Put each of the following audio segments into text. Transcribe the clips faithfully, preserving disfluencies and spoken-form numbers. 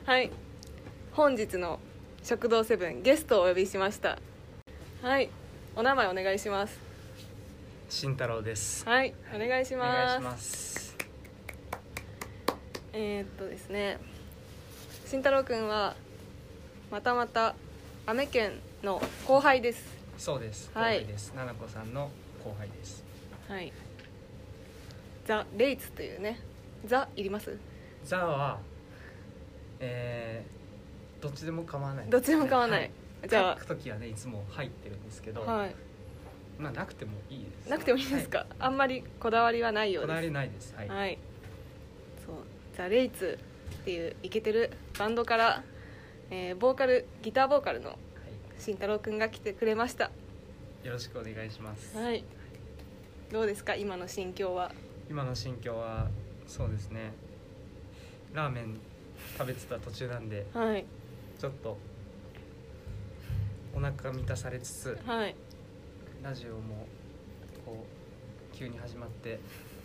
はい、本日の食堂セブンゲストをお呼びしました。はい、お名前お願いします。 慎太郎です。 はい、お願いします。 お願いします。 えー、っとですね慎太郎くんはまたまたアメ県の後輩です。 そうです、後はい輩です。ななこさんの後輩です。 はい、ザ・レイツというね、ザいります？ ザはえー、どっちでも構わない、 どっちでも構わない、 はい、 じゃあ書くときはねいつも入ってるんですけど、 はい、 まあなくてもいいです。 なくてもいいですか、はい、あんまりこだわりはないようです。 こだわりないです。はい、 はい、そうザ・レイツっていうイケてるバンドから、えー、ボーカルギターボーカルの慎太郎くんが来てくれました。 よろしくお願いします。 はい、どうですか今の心境は？ 今の心境はそうですね、ラーメン食べてた途中なんで、 はい、 ちょっとお腹満たされつつ、 はい、 ラジオもこう急に始まって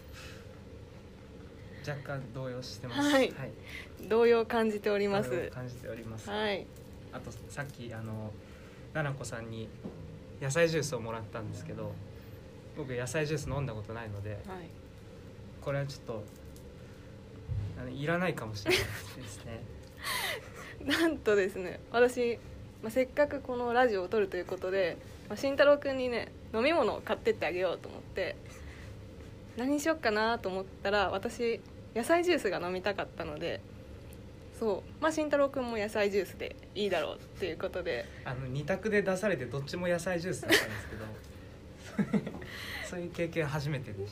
若干動揺してます。 はい、はい、動揺を感じております。 動揺を感じております。 はい、 あとさっきあのななこさんに野菜ジュースをもらったんですけど、僕野菜ジュース飲んだことないので、はい、これはちょっといらないかもしれないですね。 なんとですね、私、まあ、せっかくこのラジオを撮るということで、まあ、慎太郎くんにね飲み物を買ってってあげようと思って、何にしよっかなと思ったら、私野菜ジュースが飲みたかったので、そうまあ慎太郎くんも野菜ジュースでいいだろうっていうことで、 あのに択で出されてどっちも野菜ジュースだったんですけどそういう経験初めてでした。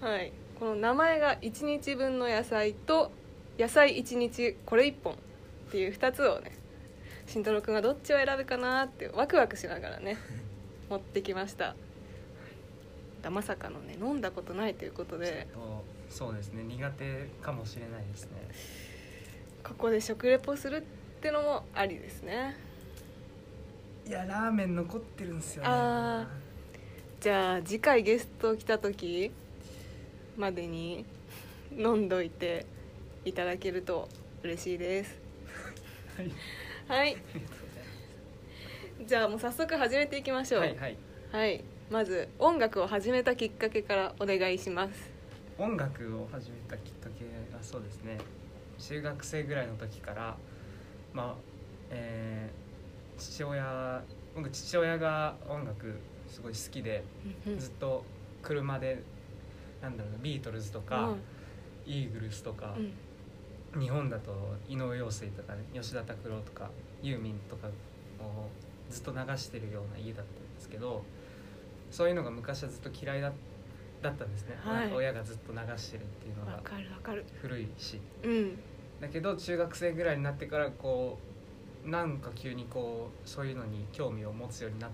はい、この名前がいちにちぶんの野菜と野菜いちにちこれいっぽんっていうふたつをね、慎太郎くんがどっちを選ぶかなってワクワクしながらね持ってきました。まさかのね飲んだことないということで、 そうですね、苦手かもしれないですね。 ここで食レポするってのもありですね。 いやラーメン残ってるんですよね。 あじゃあ次回ゲスト来た時までに飲んどいていただけると嬉しいですはい、はい、じゃあもう早速始めていきましょう。 はいはい、 はい、まず音楽を始めたきっかけからお願いします。 音楽を始めたきっかけがそうですね、中学生ぐらいの時からまあ、えー、父親僕父親が音楽すごい好きで、ずっと車でなんだろうな、ビートルズとか、うん、イーグルスとか、うん、日本だと井上陽水とかね、吉田拓郎とかユーミンとかをずっと流してるような家だったんですけど、そういうのが昔はずっと嫌いだだったんですね、はい、親がずっと流してるっていうのが古いし、うん、だけど中学生ぐらいになってからこうなんか急にこうそういうのに興味を持つようになって、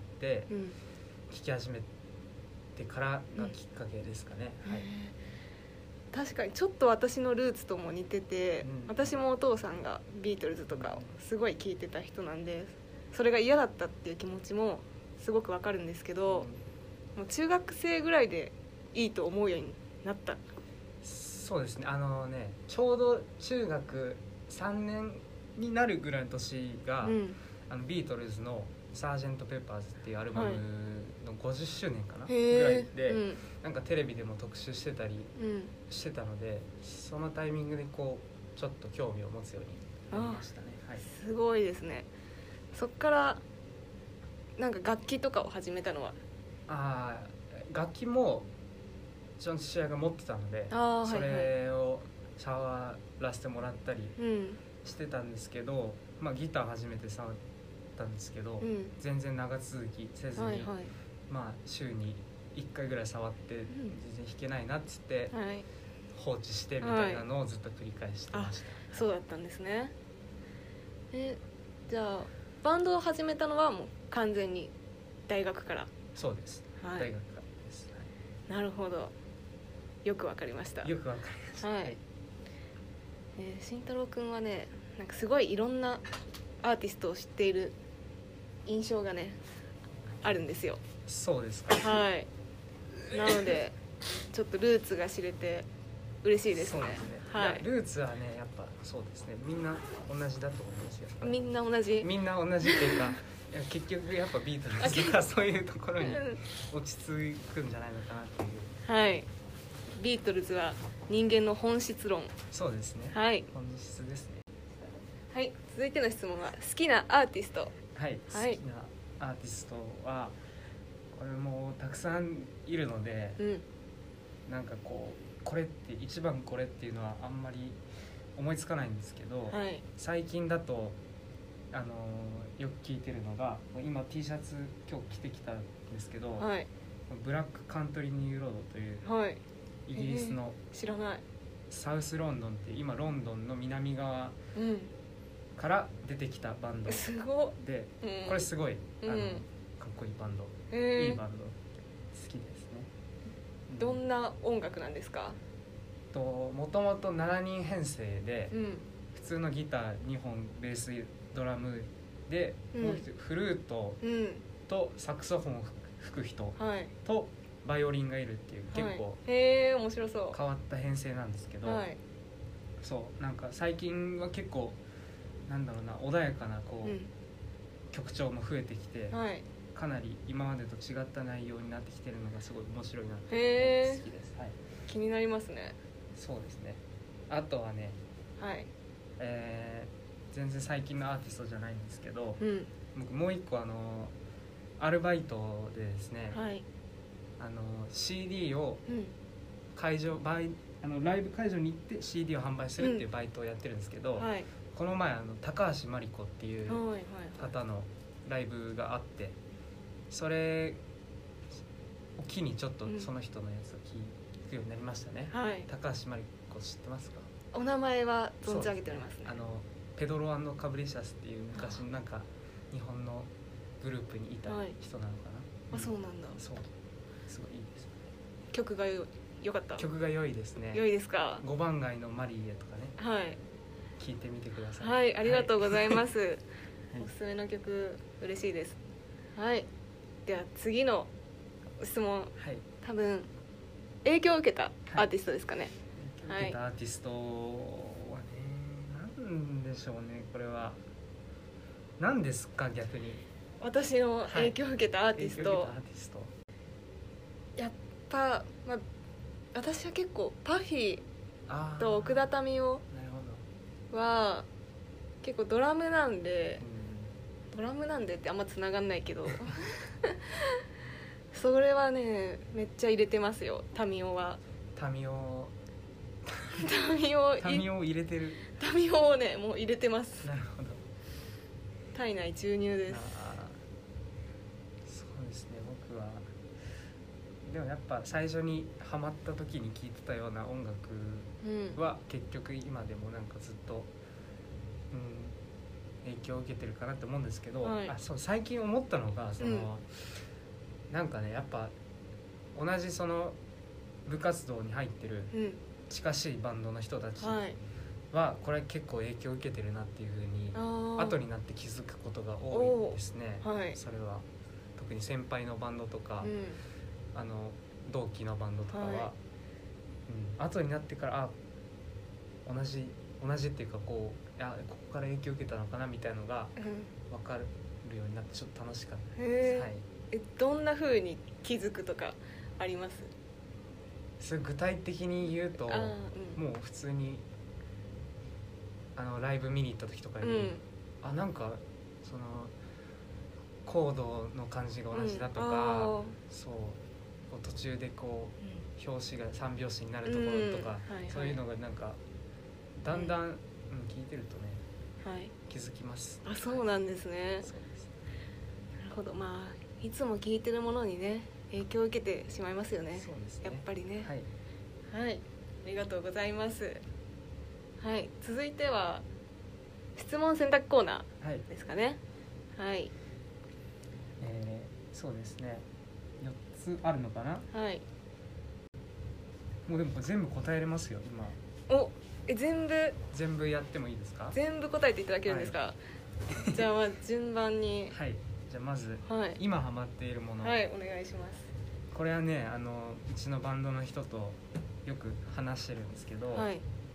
うん、聴き始めてからがきっかけですかね、うん、はい、 確かにちょっと私のルーツとも似てて、うん、私もお父さんがビートルズとかをすごい聴いてた人なんで、それが嫌だったっていう気持ちもすごくわかるんですけど、うん、もう中学生ぐらいでいいと思うようになった。 そうですね、あのねちょうど中学さんねんになるぐらいの年が、うん、あのビートルズのサージェントペッパーズっていうアルバムのごじゅっしゅうねんかな、はい、ぐらいで、うん、なんかテレビでも特集してたりしてたので、うん、そのタイミングでこうちょっと興味を持つようになりましたね、はい、 すごいですね。そっからなんか楽器とかを始めたのは？あ楽器もうちの父親が持ってたので、それを触らせてもらったりしてたんですけど、うん、まあ、ギター初めて触ったんですけど、うん、全然長続きせずに、はいはい、まあ、週にいっかいぐらい触って全然弾けないなっつって放置してみたいなのをずっと繰り返してました、 はい、そうだったんですね。えじゃあバンドを始めたのはもう完全に大学から？ そうです、はい、大学からです、 はい、なるほど、よくわかりました。 よくわかりました、はい、 えー、慎太郎くんはね、なんかすごいいろんなアーティストを知っている印象がねあるんですよ。 そうですか、 はい、なのでちょっとルーツが知れて嬉しいですね。 そうですね、 はいい、ルーツはねやっぱそうですね、みんな同じだと思いますよ。 みんな同じ。 みんな同じっていうかいや結局やっぱビートルズとかそういうところに落ち着くんじゃないのかなっていう。 はい、ビートルズは人間の本質論。 そうですね、 はい本質ですね。 はい、続いての質問は好きなアーティスト。 はい、 はい好きなアーティストはこれもたくさんいるので、 うん、 なんかこうこれって一番これっていうのはあんまり思いつかないんですけど、 はい、 最近だとあのーよく聞いてるのが、今 T シャツ今日着てきたんですけど、 はい、 ブラックカントリーニューロードというはい、 イギリスの知らない。 サウスロンドンって今ロンドンの南側うん、 から出てきたバンドすごっ。 で、 うん、 これすごいあの、 うん、 かっこいいバンド、 えー、 いいバンド好きですね。 どんな音楽なんですか？ ともともとしちにん編成で、 うん、 普通のギターにほん、ベース、ドラムで、 うんもう一人フルートうん、 とサクソフォンを吹く人はい、 とバイオリンがいるっていう結構はい、へえ、面白そ変わった編成なんですけう。 ど、 はい、 そうなんか最近は結構なんだろうな、穏やかなこう、 うん、 曲調も増えてきて、 はい、 かなり今までと違った内容になってきてるのがすごい面白いなってへー好きです、はい、 気になりますね。 そうですね。あとはね、 はい、 えー全然最近のアーティストじゃないんですけど、 うん、 僕もう一個あのアルバイトでですね、 はい、 あの シーディー をうん、 会場バイあのライブ会場に行って シーディー を販売するっていうバイトをやってるんですけど、 はい、 この前あの高橋真理子っていうはい、はい、 方のライブがあって、それを機にちょっとその人のやつを聞くようになりましたね、 はい、 高橋真理子知ってますか？ お名前は存じ上げておりますね。 あのペドロ&カブリシャスっていう昔なんか日本のグループにいた人なのかな、 あ、そうなんだ。 そうすごいいいですね。 曲がよ良かった。 曲が良いですね。 良いですか？ ごばん街のマリーエとかね、 はい、 聞いてみてください。 はい、ありがとうございます。 はいおすすめの曲嬉しいです。はい、では次の質問、 はい、 多分影響を受けたアーティストですかね。 受けたアーティストはね、なんでしょうね、これは何ですか逆に。 私の影響を受けたアーティスト、 影響を受けたアーティストやっぱ、まあ、私は結構パフィーあーと奥田民生なるほは結構ドラムなんでど、 ドラムなんでってあんま繋がんないけどそれはねめっちゃ入れてますよ。民生はタミオ民生タミオを入れてる。 民生をねもう入れてます。 なるほど。 体内注入です。 あそうですね、僕はでもやっぱ最初にハマった時に聴いてたような音楽うん、 は結局今でもなんかずっと、うん、影響を受けてるかなって思うんですけど、 はいあそう最近思ったのがその、 うんなんかねやっぱ同じその部活動に入ってるうん、 近しいバンドの人たちはい、 はこれ結構影響を受けてるなっていう風にあー後になって気づくことが多いですね。 はい、 それは特に先輩のバンドとか、 うん、 あの同期のバンドとかは、 はいうん、後になってからあ同じ同じっていうかこういやここから影響を受けたのかなみたいのがうん、 分かるようになってちょっと楽しかったへです、 ーはい、 えどんな風に気づくとかあります？ それ具体的に言うとあー、うん、 もう普通にあのライブ見に行った時とかに、 うん、 あなんかそのコードの感じが同じだとか、 うん、あそうこう途中でこーう表紙が三拍子になるところとか、 うんはいはい、 そういうのがなんかだんだん、うん、聞いてるとねはい、 気づきます。 あ、そうなんですね。 そうです。 なるほど。まあいつも聴いてるものにね影響を受けてしまいますよね。 そうですね。 やっぱりね。 はい。 はい、ありがとうございます。はい、続いては質問選択コーナはい。 ーですかね。はい、 えー、そうですね。よっつあるのかな。 はい。 もうでもこれ全部答えれますよ今。 お、え全部全部やってもいいですか。 全部答えていただけるんですか。じゃあまあ順番に。 はい。じゃあまず、 はい。 今ハマっているもの。 はい、お願いします。 これはねあのうちのバンドの人とよく話してるんですけど、 はい。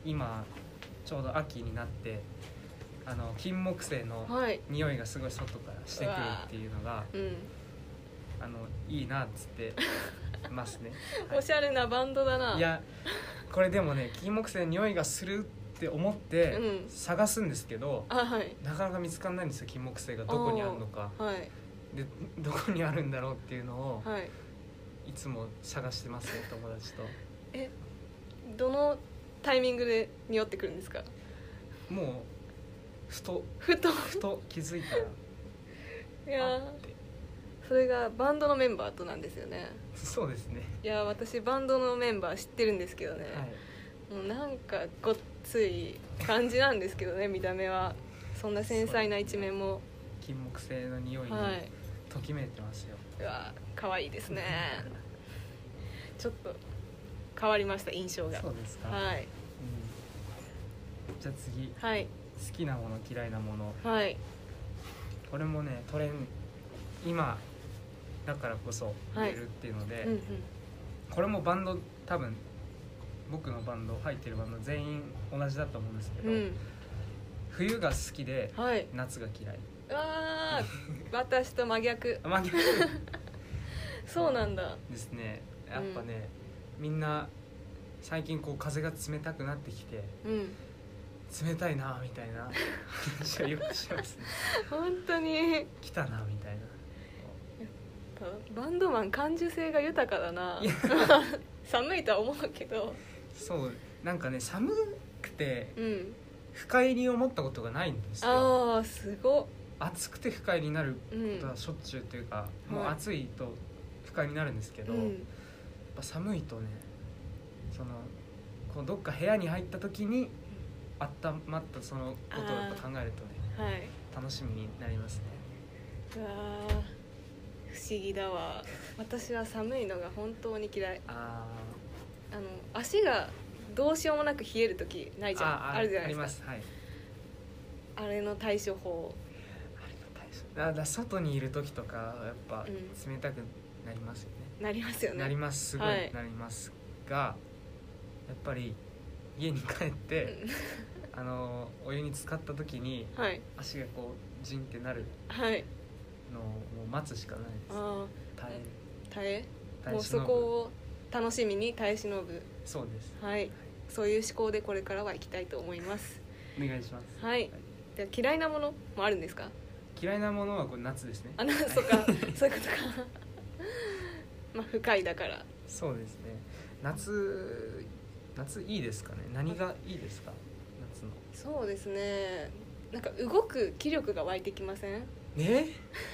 今ちょうど秋になってあの金木犀のはい匂いがすごい外からしてくるっていうのが、 うんあのいいなっつってますね、 おしゃれなバンドだな。 いやこれでもね金木犀の匂いがするって思ってうん探すんですけど、 あはいなかなか見つからないんですよ。金木犀がどこにあるのかはいでどこにあるんだろうっていうのをはいいつも探してますね、友達と。 えどのタイミングで匂ってくるんですか？ もうふとふとふと気づいたらいやーあってそれがバンドのメンバーとなんですよね。 そうですね、 いや私バンドのメンバー知ってるんですけどね、 はい、 もうなんかごっつい感じなんですけどね見た目はそんな繊細な一面も、 金木犀の匂いにはいときめいてますよ、 うわ可愛いですねちょっと変わりました印象が。 そうですか、 はいうん、じゃあ次、 はい好きなもの嫌いなもの、 はいこれもねトレン今だからこそ言えるっていうので、 うんうんこれもバンド多分僕のバンド入ってるバンド全員同じだと思うんですけど、 うん冬が好きではい夏が嫌い。 うわー私と真逆まあ逆そうなんだ。 ですね。やっぱね、うん、みんな最近こう風が冷たくなってきて、 うん、 冷たいなみたいな話をよくしますね。 本当に来たなみたいな。 バンドマン感受性が豊かだな。寒いとは思うけど、 そうなんかね寒くてうん不快に思ったことがないんですよ。 ああすごっ。 暑くて不快になることうはしょっちゅうというか、 んもう暑いと不快になるんですけど、 ん、 やっぱ寒いとねそのこうどっか部屋に入った時に温まったそのことをやっぱ考えるとねはい楽しみになりますね。 うわー不思議だわ。私は寒いのが本当に嫌い。 ああの足がどうしようもなく冷える時ないじゃん。 ああるじゃないですか。 あります、はい、 あれの対処法。 だから外にいる時とかやっぱうん冷たくなりますよね、 なりますよね。 なりますすごいはいなりますが、やっぱり家に帰ってあのお湯に浸かった時にはい足がこうジンってなるはい。 のをもう待つしかないです。 あ耐えあ耐えもう耐え忍ぶそこを楽しみに耐え忍ぶ。 そうです、 はいそういう思考でこれからは行きたいと思います。 お願いします。 はい。では嫌いなものもあるんですか？ 嫌いなものはこれ夏ですね。 あなそっかそういうことかまあ不快だから。 そうですね。夏夏いいですかね。何がいいですか夏の。 そうですね。なんか動く気力が湧いてきません？ ね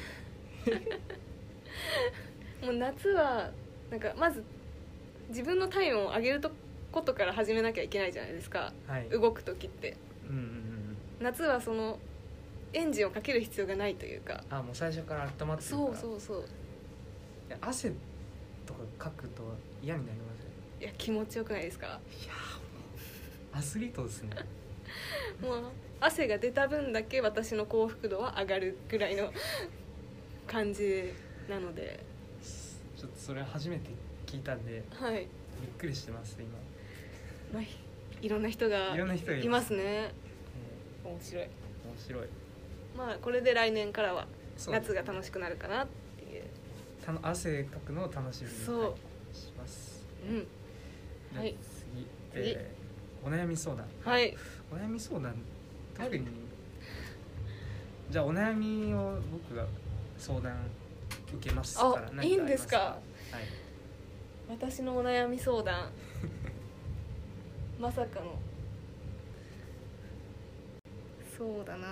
もう夏はなんかまず自分の体温を上げるとことから始めなきゃいけないじゃないですか。 はい。 動く時ってうんうんうん。 夏はそのエンジンをかける必要がないというか。 あ、もう最初から温まってるから。 そうそうそう。 いや汗とかかくと嫌になりません？ いや気持ちよくないですか？ いやーアスリートですね。 もう汗が出た分だけ私の幸福度は上がるぐらいの感じなので。 ちょっとそれ初めて聞いたんではい。 びっくりしてます今。 まあ、いろんな人がいろんな人がいいまますすね。 え面白い。 ー面白い。 まあこれで来年からはそうです夏が楽しくなるかなっていう。 たの汗かくのを楽しみにそうはいします。 うん。 ではい次、 次えーお悩み相談。 はい。 お悩み相談特にじゃあお悩みを僕が相談受けますから。 あ何いいんですかありますはい。 私のお悩み相談まさかの。そうだな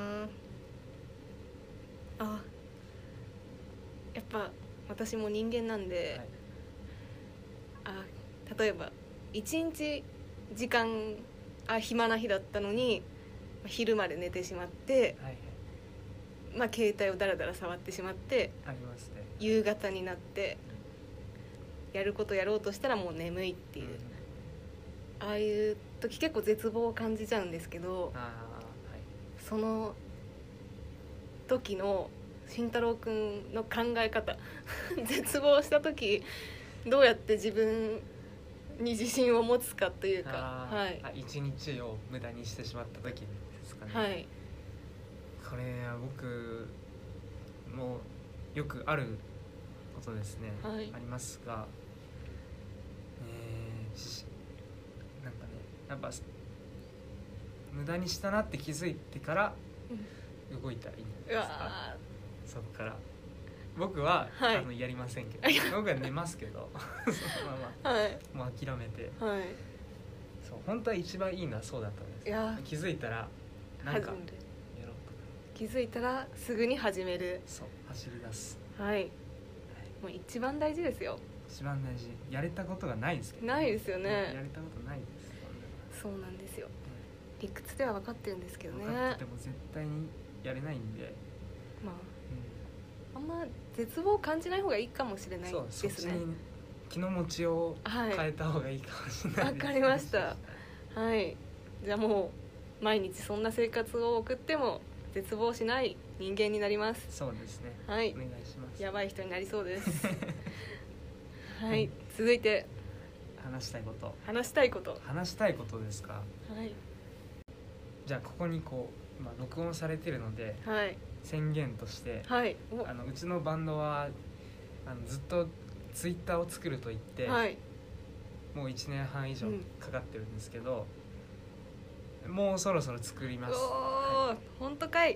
あ。やっぱ私も人間なんで、 はいあ例えば一日時間あ暇な日だったのに昼まで寝てしまって、 はいはいまあ、携帯をダラダラ触ってしまってありますね。 夕方になってやることやろうとしたらもう眠いっていう、ああいう時結構絶望を感じちゃうんですけど、 ああはい。 その時の慎太郎くんの考え方絶望した時どうやって自分に自信を持つかというか、 あ、 はい、 あ一日を無駄にしてしまった時ですかね。 はい、 これは僕もよくあることですね、 はい、 ありますが、えーしなんかねやっぱ無駄にしたなって気づいてから動いたらいいんうですか。 わそこから僕は、 はい、 あのやりませんけど僕は寝ますけどそのまま、 はい、 もう諦めて、 はい、 そう本当は一番いいのはそうだったんです。 いや気づいたらなんか始める、 やろうとか、 気づいたらすぐに始める、 そう走り出す、 はい、もう一番大事ですよ。 一番大事。やれたことがないですけど、 ないですよね。 やれたことないです。 そうなんですよ。理屈では分かってるんですけどね。 分かってても絶対にやれないんで、 まあ、 うん、 あんま絶望を感じない方がいいかもしれないそうですね。 そっちに気の持ちをはい、 変えた方がいいかもしれないです。 わかりました。はい、じゃあもう毎日そんな生活を送っても絶望しない人間になります。 そうですね。 はい、 お願いします。 やばい人になりそうです。はい、続いて話したいこと話したいこと話したいことですか。 はい、 じゃあここにこう、まあ、録音されてるので、 はい、 宣言として、 はい、 あのうちのバンドはあのずっとツイッターを作ると言って、 はい、 もういちねんはん以上かかってるんですけど、うん、もうそろそろ作ります。 おー、はい、本当かい。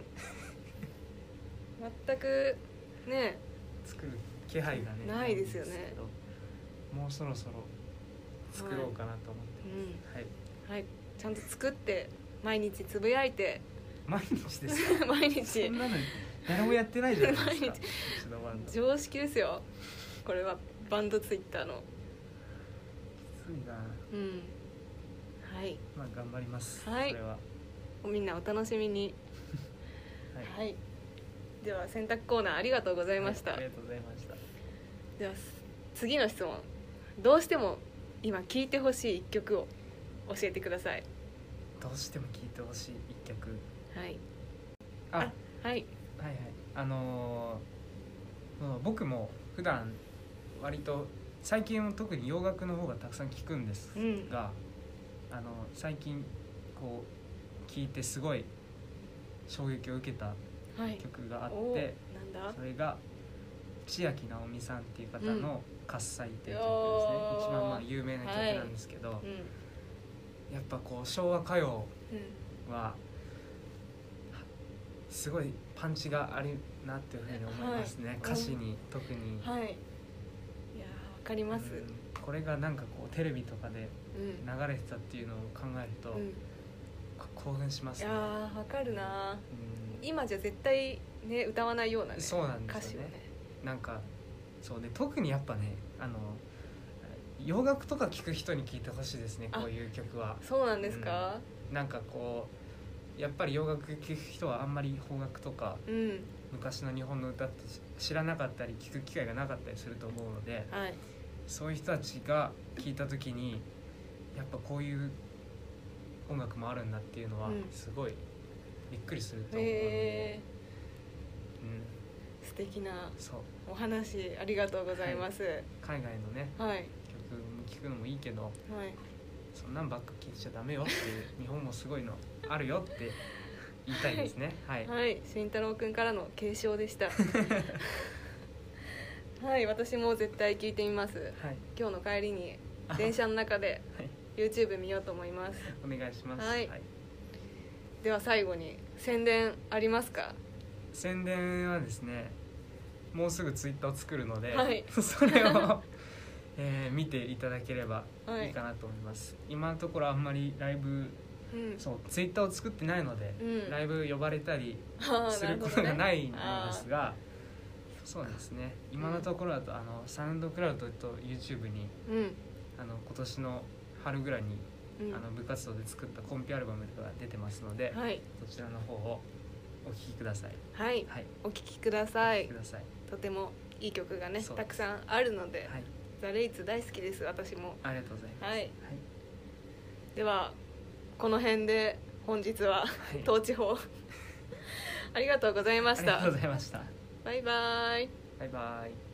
全くね作る気配がねないですよね。 もうそろそろ作ろうかなと思ってます。はい、 うん、はい、ちゃんと作って毎日つぶやいて。 毎日ですか。 毎日。 そんなの誰もやってないじゃないですか。うちのバンド常識ですよ。これはバンドツイッターの。 きついな。 うん。はい。 まあ頑張ります。 はい。 それは。 みんなお楽しみに。はい。はい、では選択コーナーありがとうございました。 はい、ありがとうございました。 では次の質問。どうしても今聴いてほしい一曲を教えてください。 どうしても聴いてほしい一曲。 はい。 あ、 あ、はい。 はいはい。あのー、僕も普段割と最近は特に洋楽の方がたくさん聴くんですが、うん、あの最近こう聴いてすごい衝撃を受けた曲があって、はい、 なんだ？ それが千秋直美さんっていう方の「喝采」っていう曲ですね、うん、一番まあ有名な曲なんですけど、はい、うん、やっぱこう昭和歌謡はすごいパンチがあるなっていうふうに思いますね、はい、歌詞に特に。 はい、いやわかります、うん、 これがなんかこうテレビとかで流れてたっていうのを考えると、うん、興奮しますね。 いやわかるな、うん、今じゃ絶対ね歌わないようなね、 そうなんですよね、 歌詞をね、なんかそうで特にやっぱねあの洋楽とか聴く人に聴いてほしいですね、こういう曲は。 そうなんですか、 うん、なんかこうやっぱり洋楽聴く人はあんまり邦楽とか、うん、昔の日本の歌って知らなかったり聴く機会がなかったりすると思うので、はい、そういう人たちが聴いた時にやっぱこういう音楽もあるんだっていうのはすごいびっくりすると思うので、 うん、素敵なお話ありがとうございます、はい、 海外のね、はい、曲も聴くのもいいけど、はい、そんなんばっか聴いちゃダメよっていう日本もすごいのあるよって言いたいですね。はい、はい、 慎太郎くんからの継承でしたはい、私も絶対聞いてみます、はい、今日の帰りに電車の中で YouTube 見ようと思います。 お願いします、 はいはい、では最後に宣伝ありますか？ 宣伝はですね、もうすぐツイッターを作るので、 はい、 それを、えー、見ていただければいいかなと思います、はい、今のところあんまりライブ、うん、そうツイッターを作ってないので、うん、ライブ呼ばれたりすることがないのですが、そうですね、今のところだと、うん、あのサウンドクラウドと YouTube に、うん、あの今年の春ぐらいに、うん、あの部活動で作ったコンピアルバムが出てますので、はい、そちらの方をお聴きください。 はい、はい、お聴きください。お聴きください。とてもいい曲がねたくさんあるので、はい、ザ・レイツ大好きです、私も。 ありがとうございます、 はいはい、ではこの辺で本日は、はい、統治法ありがとうございました。 ありがとうございました。 バイバイ。 バイバイ。